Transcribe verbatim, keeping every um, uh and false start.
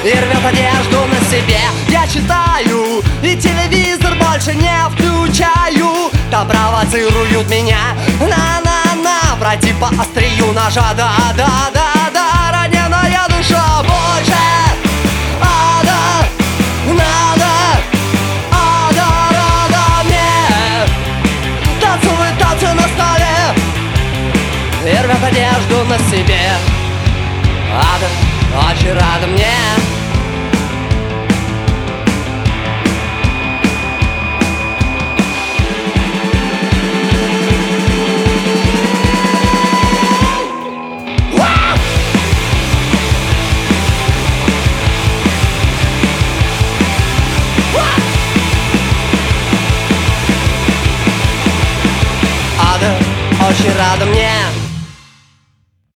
и рвет одежду на себе. Я читаю и телевизор больше не включаю. Там провоцируют меня на-на-на, пройти по острию ножа. Да-да-да-да, раненая душа. Больше ада надо, ада рада мне. Танцуют танцы на столе и рвет одежду на себе. Ада очень рада мне. Ада очень рада мне.